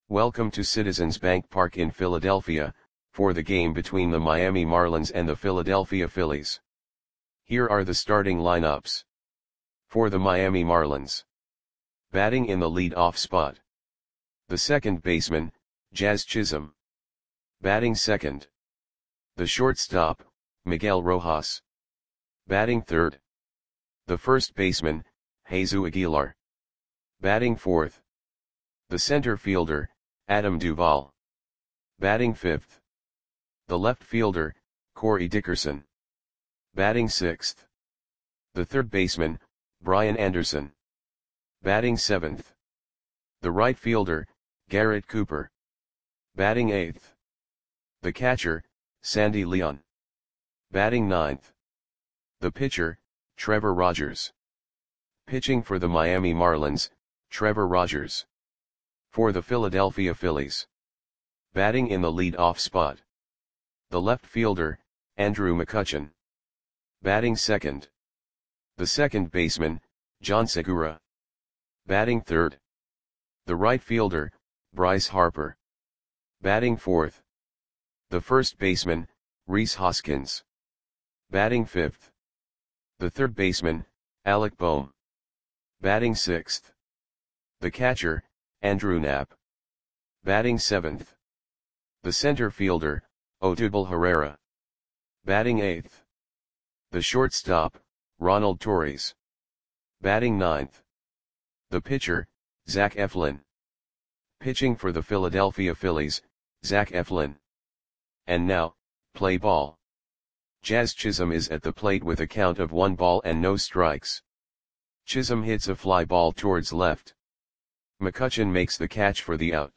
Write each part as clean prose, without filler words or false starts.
Welcome to Citizens Bank Park in Philadelphia, for the game between the Miami Marlins and the Philadelphia Phillies. Here are the starting lineups. For the Miami Marlins. Batting in the lead-off spot. The second baseman, Jazz Chisholm. Batting second. The shortstop, Miguel Rojas. Batting third. The first baseman, Jesus Aguilar. Batting fourth. The center fielder, Adam Duvall. Batting fifth. The left fielder, Corey Dickerson. Batting sixth. The third baseman, Brian Anderson. Batting seventh. The right fielder, Garrett Cooper. Batting eighth. The catcher, Sandy Leon. Batting ninth. The pitcher, Trevor Rogers. Pitching for the Miami Marlins, Trevor Rogers. For the Philadelphia Phillies. Batting in the lead-off spot. The left fielder, Andrew McCutchen. Batting second. The second baseman, John Segura. Batting third. The right fielder, Bryce Harper. Batting fourth. The first baseman, Rhys Hoskins. Batting fifth. The third baseman, Alec Bohm. Batting sixth. The catcher, Andrew Knapp. Batting seventh. The center fielder, Odubel Herrera. Batting eighth. The shortstop, Ronald Torres. Batting ninth. The pitcher, Zach Eflin. Pitching for the Philadelphia Phillies, Zach Eflin. And now, play ball. Jazz Chisholm is at the plate with a count of 1 ball and no strikes. Chisholm hits a fly ball towards left. McCutchen makes the catch for the out.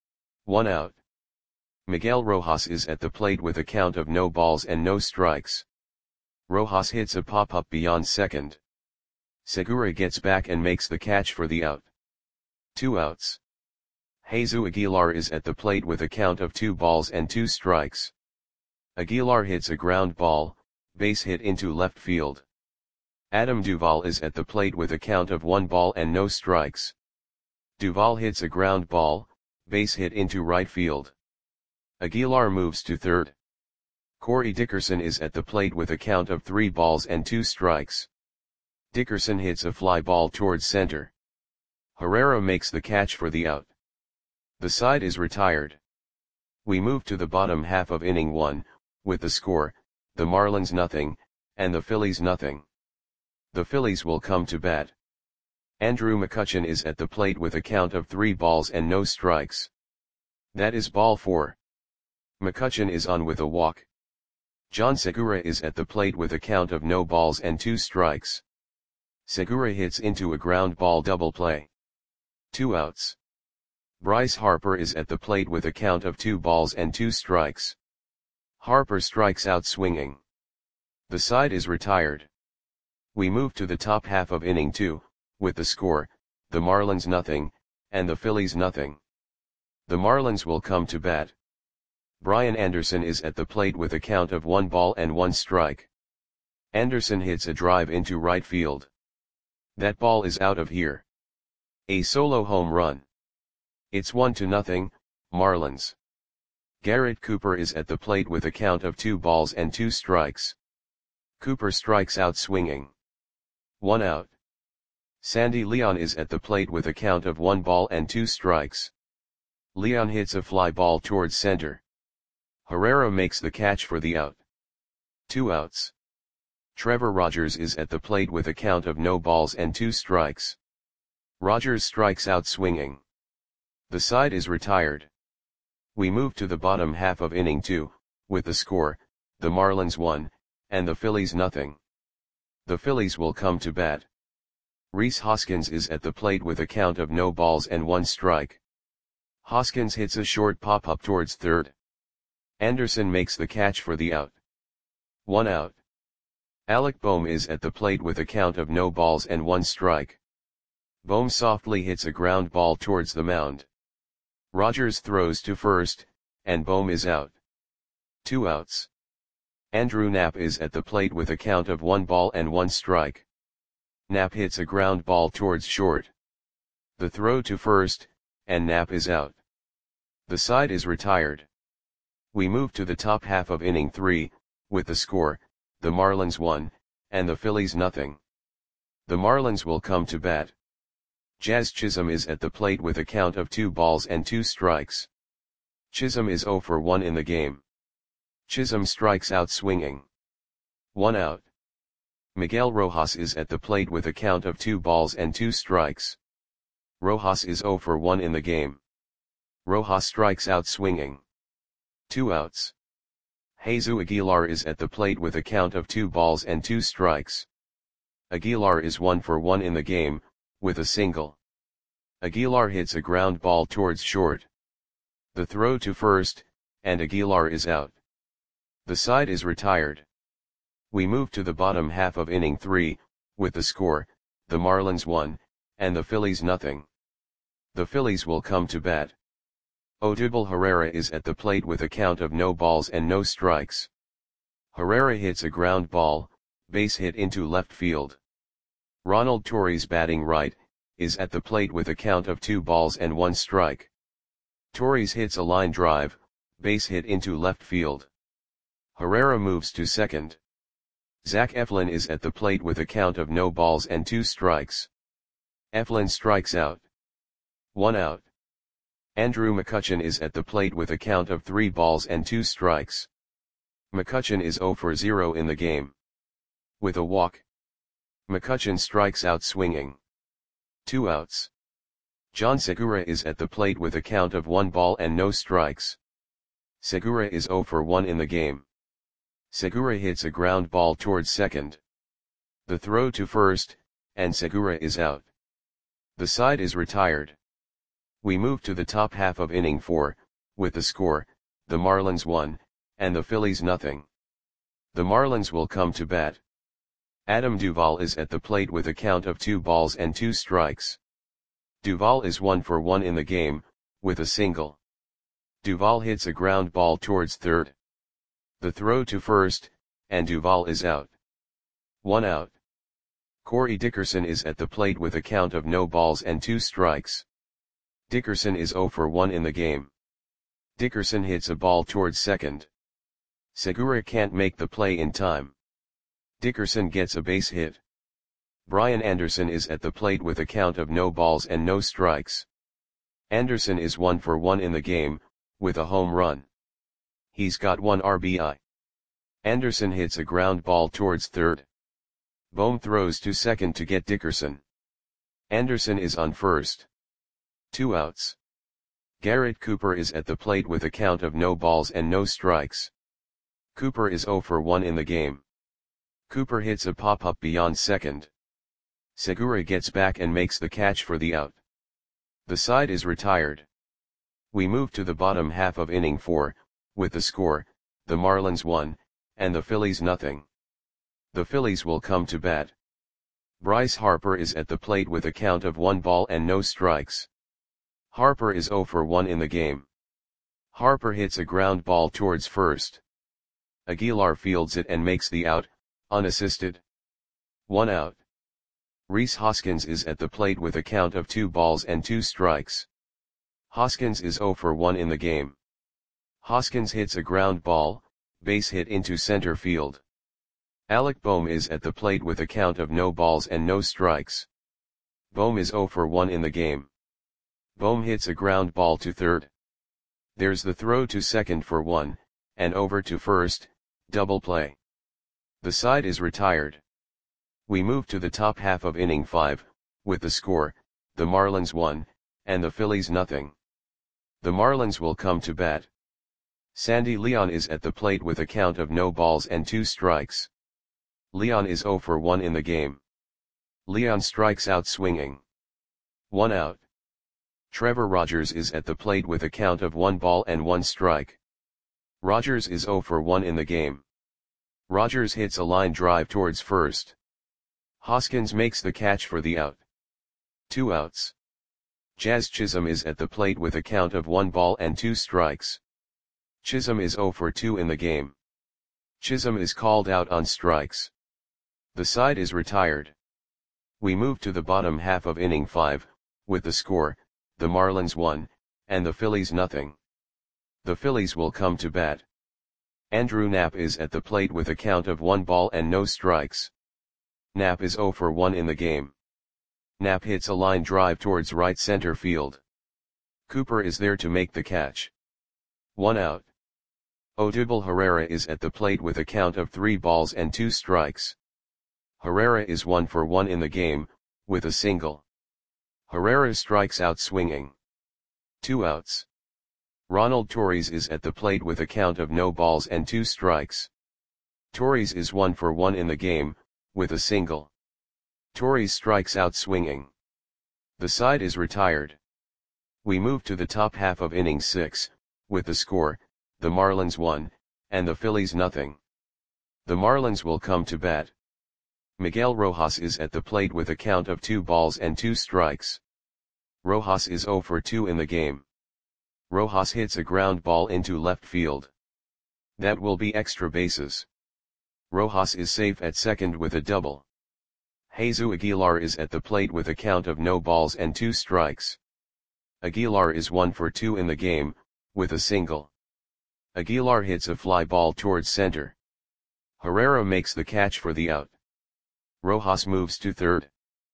1 out. Miguel Rojas is at the plate with a count of no balls and no strikes. Rojas hits a pop-up beyond second. Segura gets back and makes the catch for the out. 2 outs. Jesus Aguilar is at the plate with a count of 2 balls and 2 strikes. Aguilar hits a ground ball, base hit into left field. Adam Duvall is at the plate with a count of 1 ball and no strikes. Duvall hits a ground ball, base hit into right field. Aguilar moves to third. Corey Dickerson is at the plate with a count of 3 balls and 2 strikes. Dickerson hits a fly ball towards center. Herrera makes the catch for the out. The side is retired. We move to the bottom half of inning 1, with the score, the Marlins 0, and the Phillies 0. The Phillies will come to bat. Andrew McCutchen is at the plate with a count of 3 balls and no strikes. That is ball 4. McCutchen is on with a walk. John Segura is at the plate with a count of no balls and 2 strikes. Segura hits into a ground ball double play. 2 outs. Bryce Harper is at the plate with a count of 2 balls and 2 strikes. Harper strikes out swinging. The side is retired. We move to the top half of inning 2, with the score, the Marlins 0, and the Phillies 0. The Marlins will come to bat. Brian Anderson is at the plate with a count of 1 ball and 1 strike. Anderson hits a drive into right field. That ball is out of here. A solo home run. It's 1-0, Marlins. Garrett Cooper is at the plate with a count of 2 balls and 2 strikes. Cooper strikes out swinging. 1 out. Sandy Leon is at the plate with a count of 1 ball and 2 strikes. Leon hits a fly ball towards center. Herrera makes the catch for the out. 2 outs. Trevor Rogers is at the plate with a count of no balls and 2 strikes. Rogers strikes out swinging. The side is retired. We move to the bottom half of inning 2, with the score, the Marlins 1, and the Phillies 0. The Phillies will come to bat. Rhys Hoskins is at the plate with a count of no balls and 1 strike. Hoskins hits a short pop-up towards third. Anderson makes the catch for the out. 1 out. Alec Bohm is at the plate with a count of no balls and 1 strike. Bohm softly hits a ground ball towards the mound. Rogers throws to first, and Bohm is out. 2 outs. Andrew Knapp is at the plate with a count of 1 ball and 1 strike. Knapp hits a ground ball towards short. The throw to first, and Knapp is out. The side is retired. We move to the top half of inning 3, with the score, the Marlins 1, and the Phillies nothing. The Marlins will come to bat. Jazz Chisholm is at the plate with a count of 2 balls and 2 strikes. Chisholm is 0 for 1 in the game. Chisholm strikes out swinging. 1 out. Miguel Rojas is at the plate with a count of 2 balls and 2 strikes. Rojas is 0 for 1 in the game. Rojas strikes out swinging. 2 outs. Jesus Aguilar is at the plate with a count of 2 balls and 2 strikes. Aguilar is 1 for 1 in the game, with a single. Aguilar hits a ground ball towards short. The throw to first, and Aguilar is out. The side is retired. We move to the bottom half of inning 3, with the score, the Marlins 1, and the Phillies nothing. The Phillies will come to bat. Odubel Herrera is at the plate with a count of no balls and no strikes. Herrera hits a ground ball, base hit into left field. Ronald Torres, batting right, is at the plate with a count of 2 balls and 1 strike. Torres hits a line drive, base hit into left field. Herrera moves to second. Zach Eflin is at the plate with a count of no balls and 2 strikes. Eflin strikes out. 1 out. Andrew McCutchen is at the plate with a count of 3 balls and 2 strikes. McCutchen is 0 for 0 in the game. With a walk. McCutchen strikes out swinging. 2 outs. John Segura is at the plate with a count of 1 ball and no strikes. Segura is 0 for 1 in the game. Segura hits a ground ball towards second. The throw to first, and Segura is out. The side is retired. We move to the top half of inning 4, with the score, the Marlins 1, and the Phillies nothing. The Marlins will come to bat. Adam Duvall is at the plate with a count of 2 balls and 2 strikes. Duvall is 1 for 1 in the game, with a single. Duvall hits a ground ball towards third. The throw to first, and Duvall is out. 1 out. Corey Dickerson is at the plate with a count of no balls and 2 strikes. Dickerson is 0 for 1 in the game. Dickerson hits a ball towards second. Segura can't make the play in time. Dickerson gets a base hit. Brian Anderson is at the plate with a count of no balls and no strikes. Anderson is 1 for 1 in the game, with a home run. He's got 1 RBI. Anderson hits a ground ball towards third. Bohm throws to second to get Dickerson. Anderson is on first. 2 outs. Garrett Cooper is at the plate with a count of no balls and no strikes. Cooper is 0 for 1 in the game. Cooper hits a pop-up beyond second. Segura gets back and makes the catch for the out. The side is retired. We move to the bottom half of inning 4, with the score, the Marlins 1, and the Phillies nothing. The Phillies will come to bat. Bryce Harper is at the plate with a count of 1 ball and no strikes. Harper is 0 for 1 in the game. Harper hits a ground ball towards first. Aguilar fields it and makes the out, unassisted. 1 out. Rhys Hoskins is at the plate with a count of 2 balls and 2 strikes. Hoskins is 0 for 1 in the game. Hoskins hits a ground ball, base hit into center field. Alec Bohm is at the plate with a count of no balls and no strikes. Bohm is 0 for 1 in the game. Bohm hits a ground ball to third. There's the throw to second for 1, and over to first, double play. The side is retired. We move to the top half of inning 5, with the score, the Marlins 1, and the Phillies nothing. The Marlins will come to bat. Sandy Leon is at the plate with a count of no balls and 2 strikes. Leon is 0 for 1 in the game. Leon strikes out swinging. 1 out. Trevor Rogers is at the plate with a count of 1 ball and 1 strike. Rogers is 0 for 1 in the game. Rogers hits a line drive towards first. Hoskins makes the catch for the out. 2 outs. Jazz Chisholm is at the plate with a count of 1 ball and 2 strikes. Chisholm is 0 for 2 in the game. Chisholm is called out on strikes. The side is retired. We move to the bottom half of inning 5, with the score, the Marlins 1, and the Phillies nothing. The Phillies will come to bat. Andrew Knapp is at the plate with a count of 1 ball and no strikes. Knapp is 0 for 1 in the game. Knapp hits a line drive towards right center field. Cooper is there to make the catch. 1 out. Odubel Herrera is at the plate with a count of 3 balls and 2 strikes. Herrera is 1 for 1 in the game, with a single. Herrera strikes out swinging. 2 outs. Ronald Torres is at the plate with a count of no balls and 2 strikes. Torres is 1 for 1 in the game, with a single. Torres strikes out swinging. The side is retired. We move to the top half of inning 6, with the score, the Marlins 1, and the Phillies nothing. The Marlins will come to bat. Miguel Rojas is at the plate with a count of 2 balls and 2 strikes. Rojas is 0 for 2 in the game. Rojas hits a ground ball into left field. That will be extra bases. Rojas is safe at second with a double. Jesus Aguilar is at the plate with a count of no balls and 2 strikes. Aguilar is 1 for 2 in the game, with a single. Aguilar hits a fly ball towards center. Herrera makes the catch for the out. Rojas moves to third.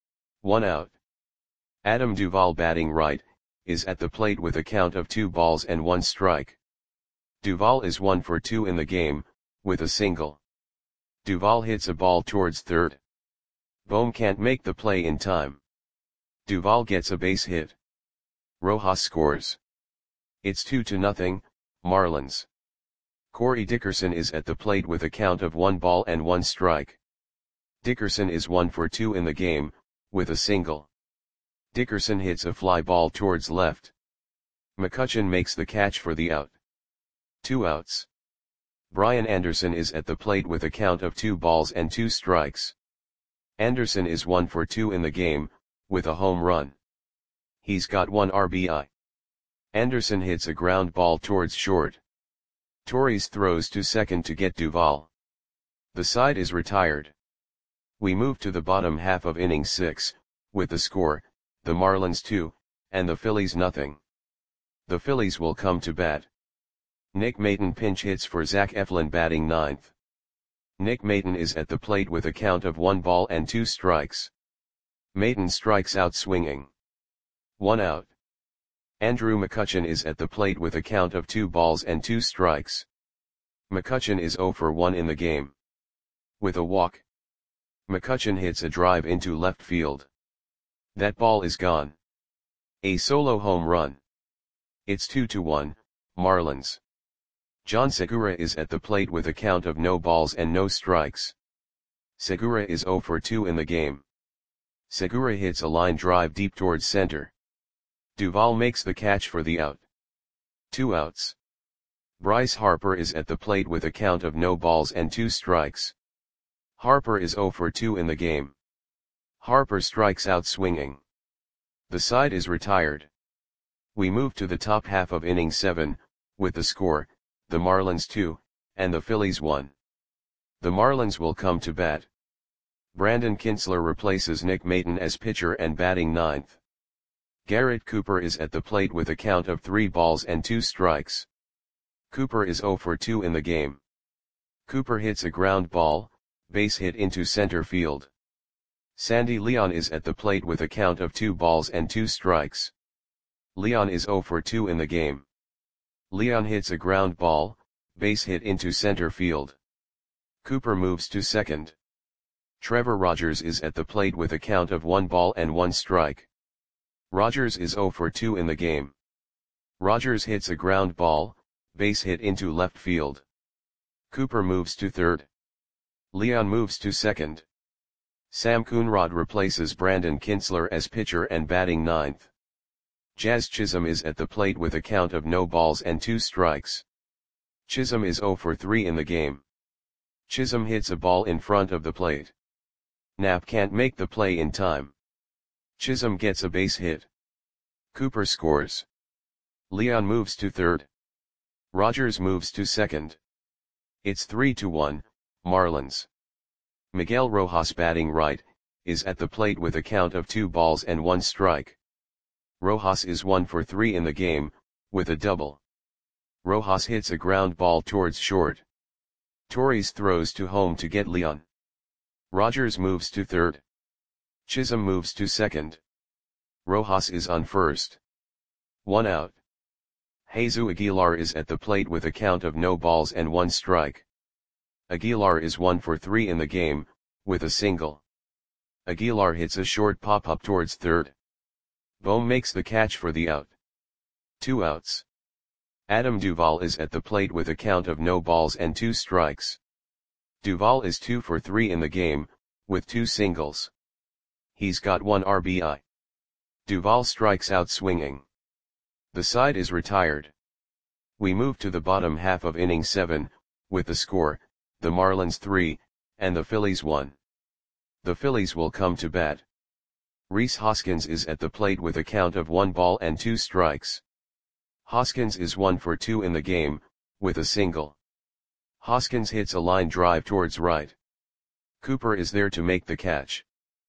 1 out. Adam Duvall, batting right, is at the plate with a count of 2 balls and 1 strike. Duvall is 1 for 2 in the game, with a single. Duvall hits a ball towards third. Bohm can't make the play in time. Duvall gets a base hit. Rojas scores. It's 2-0, Marlins. Corey Dickerson is at the plate with a count of 1 ball and 1 strike. Dickerson is 1 for 2 in the game, with a single. Dickerson hits a fly ball towards left. McCutchen makes the catch for the out. 2 outs. Brian Anderson is at the plate with a count of 2 balls and 2 strikes. Anderson is 1 for 2 in the game, with a home run. He's got 1 RBI. Anderson hits a ground ball towards short. Torres throws to second to get Duvall. The side is retired. We move to the bottom half of inning 6, with the score, the Marlins 2, and the Phillies nothing. The Phillies will come to bat. Nick Maton pinch hits for Zach Eflin, batting ninth. Nick Maton is at the plate with a count of 1 ball and 2 strikes. Maton strikes out swinging. 1 out. Andrew McCutchen is at the plate with a count of 2 balls and 2 strikes. McCutchen is 0 for 1 in the game. With a walk. McCutchen hits a drive into left field. That ball is gone. A solo home run. It's 2-1, Marlins. John Segura is at the plate with a count of no balls and no strikes. Segura is 0 for 2 in the game. Segura hits a line drive deep towards center. Duvall makes the catch for the out. 2 outs. Bryce Harper is at the plate with a count of no balls and 2 strikes. Harper is 0 for 2 in the game. Harper strikes out swinging. The side is retired. We move to the top half of inning 7, with the score, the Marlins 2, and the Phillies 1. The Marlins will come to bat. Brandon Kintzler replaces Nick Maton as pitcher and batting ninth. Garrett Cooper is at the plate with a count of 3 balls and 2 strikes. Cooper is 0 for 2 in the game. Cooper hits a ground ball, base hit into center field. Sandy Leon is at the plate with a count of 2 balls and 2 strikes. Leon is 0 for 2 in the game. Leon hits a ground ball, base hit into center field. Cooper moves to second. Trevor Rogers is at the plate with a count of 1 ball and 1 strike. Rogers is 0 for 2 in the game. Rogers hits a ground ball, base hit into left field. Cooper moves to third. Leon moves to second. Sam Coonrod replaces Brandon Kintzler as pitcher and batting ninth. Jazz Chisholm is at the plate with a count of no balls and 2 strikes. Chisholm is 0 for 3 in the game. Chisholm hits a ball in front of the plate. Knapp can't make the play in time. Chisholm gets a base hit. Cooper scores. Leon moves to third. Rogers moves to second. It's 3-1, Marlins. Miguel Rojas, batting right, is at the plate with a count of 2 balls and 1 strike. Rojas is 1 for 3 in the game, with a double. Rojas hits a ground ball towards short. Torres throws to home to get Leon. Rogers moves to third. Chisholm moves to second. Rojas is on first. 1 out. Jesus Aguilar is at the plate with a count of no balls and 1 strike. Aguilar is 1 for 3 in the game, with a single. Aguilar hits a short pop-up towards third. Bohm makes the catch for the out. 2 outs. Adam Duvall is at the plate with a count of no balls and 2 strikes. Duvall is 2 for 3 in the game, with 2 singles. He's got 1 RBI. Duvall strikes out swinging. The side is retired. We move to the bottom half of inning 7, with the score, the Marlins 3, and the Phillies 1. The Phillies will come to bat. Rhys Hoskins is at the plate with a count of 1 ball and 2 strikes. Hoskins is 1 for 2 in the game, with a single. Hoskins hits a line drive towards right. Cooper is there to make the catch.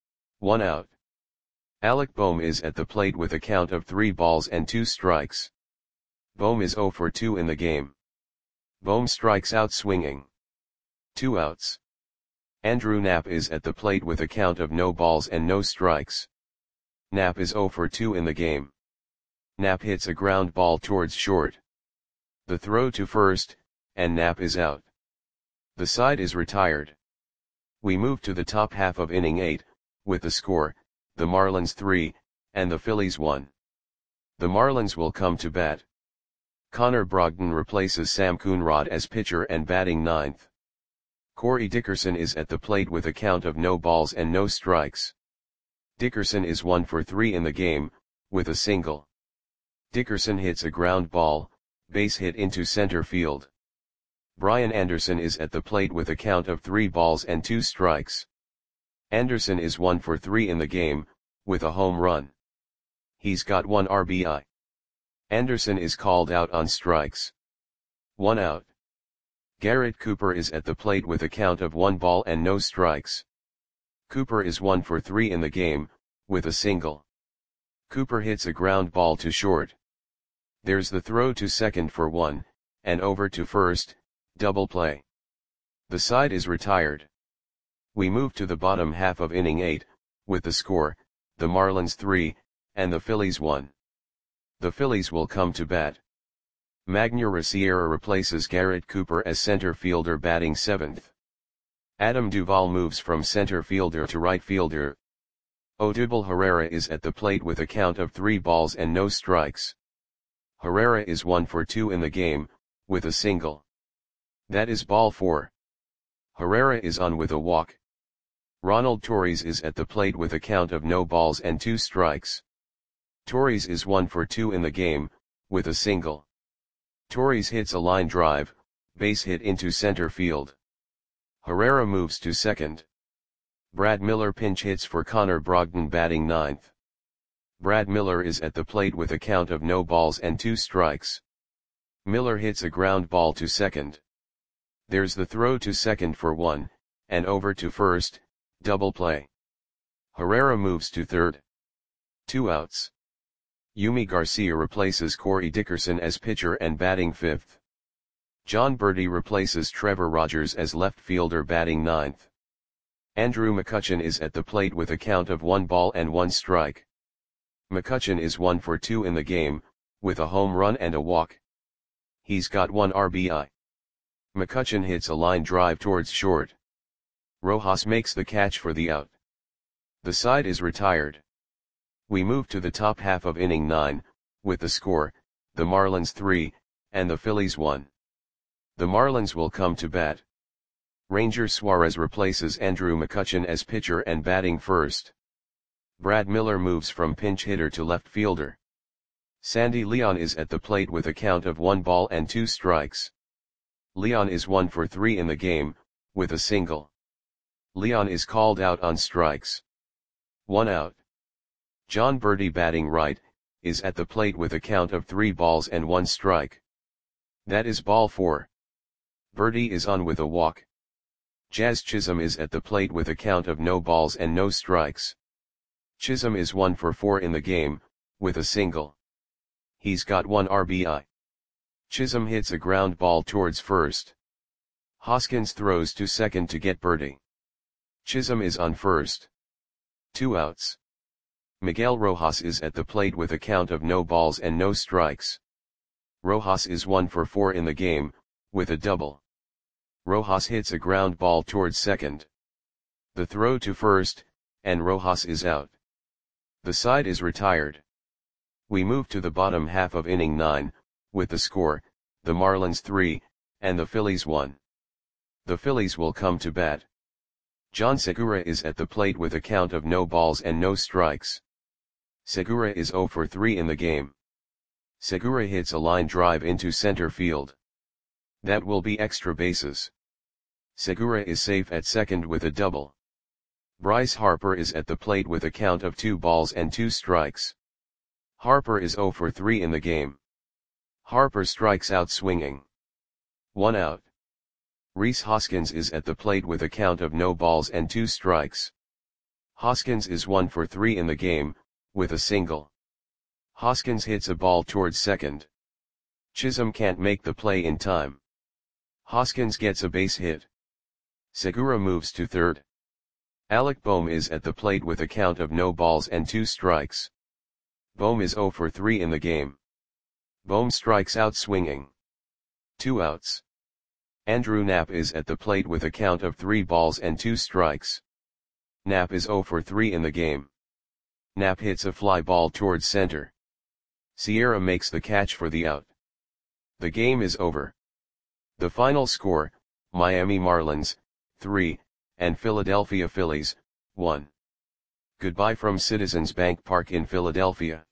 1 out. Alec Bohm is at the plate with a count of 3 balls and 2 strikes. Bohm is 0 for 2 in the game. Bohm strikes out swinging. 2 outs. Andrew Knapp is at the plate with a count of no balls and no strikes. Knapp is 0 for 2 in the game. Knapp hits a ground ball towards short. The throw to first, and Knapp is out. The side is retired. We move to the top half of inning 8, with the score, the Marlins 3, and the Phillies 1. The Marlins will come to bat. Connor Brogdon replaces Sam Coonrod as pitcher and batting 9th. Corey Dickerson is at the plate with a count of no balls and no strikes. Dickerson is 1 for 3 in the game, with a single. Dickerson hits a ground ball, base hit into center field. Brian Anderson is at the plate with a count of 3 balls and 2 strikes. Anderson is 1 for 3 in the game, with a home run. He's got 1 RBI. Anderson is called out on strikes. 1 out. Garrett Cooper is at the plate with a count of 1 ball and no strikes. Cooper is 1 for 3 in the game, with a single. Cooper hits a ground ball to short. There's the throw to second for 1, and over to first, double play. The side is retired. We move to the bottom half of inning 8, with the score, the Marlins 3, and the Phillies 1. The Phillies will come to bat. Magner Sierra replaces Garrett Cooper as center fielder batting 7th. Adam Duvall moves from center fielder to right fielder. Odubel Herrera is at the plate with a count of 3 balls and no strikes. Herrera is 1 for 2 in the game, with a single. That is ball 4. Herrera is on with a walk. Ronald Torres is at the plate with a count of no balls and 2 strikes. Torres is 1 for 2 in the game, with a single. Torres hits a line drive, base hit into center field. Herrera moves to second. Brad Miller pinch hits for Connor Brogdon batting 9th. Brad Miller is at the plate with a count of no balls and 2 strikes. Miller hits a ground ball to second. There's the throw to second for 1, and over to first, double play. Herrera moves to third. 2 outs. Yumi Garcia replaces Corey Dickerson as pitcher and batting 5th. John Berti replaces Trevor Rogers as left fielder batting 9th. Andrew McCutchen is at the plate with a count of 1 ball and 1 strike. McCutchen is 1 for 2 in the game, with a home run and a walk. He's got 1 RBI. McCutchen hits a line drive towards short. Rojas makes the catch for the out. The side is retired. We move to the top half of inning 9, with the score, the Marlins 3, and the Phillies 1. The Marlins will come to bat. Ranger Suarez replaces Andrew McCutchen as pitcher and batting 1st. Brad Miller moves from pinch hitter to left fielder. Sandy Leon is at the plate with a count of 1 ball and 2 strikes. Leon is 1 for 3 in the game, with a single. Leon is called out on strikes. 1 out. John Berti batting right, is at the plate with a count of 3 balls and 1 strike. That is ball 4. Berti is on with a walk. Jazz Chisholm is at the plate with a count of no balls and no strikes. Chisholm is 1 for 4 in the game, with a single. He's got 1 RBI. Chisholm hits a ground ball towards first. Hoskins throws to second to get birdie. Chisholm is on first. 2 outs. Miguel Rojas is at the plate with a count of no balls and no strikes. Rojas is 1 for 4 in the game, with a double. Rojas hits a ground ball towards second. The throw to first, and Rojas is out. The side is retired. We move to the bottom half of inning 9, with the score, the Marlins 3, and the Phillies 1. The Phillies will come to bat. John Segura is at the plate with a count of no balls and no strikes. Segura is 0 for 3 in the game. Segura hits a line drive into center field. That will be extra bases. Segura is safe at second with a double. Bryce Harper is at the plate with a count of 2 balls and 2 strikes. Harper is 0 for 3 in the game. Harper strikes out swinging. 1 out. Rhys Hoskins is at the plate with a count of no balls and 2 strikes. Hoskins is 1 for 3 in the game, with a single. Hoskins hits a ball towards second. Chisholm can't make the play in time. Hoskins gets a base hit. Segura moves to third. Alec Bohm is at the plate with a count of no balls and 2 strikes. Bohm is 0 for 3 in the game. Bohm strikes out swinging. 2 outs. Andrew Knapp is at the plate with a count of 3 balls and 2 strikes. Knapp is 0 for 3 in the game. Knapp hits a fly ball towards center. Sierra makes the catch for the out. The game is over. The final score, Miami Marlins, 3, and Philadelphia Phillies, 1. Goodbye from Citizens Bank Park in Philadelphia.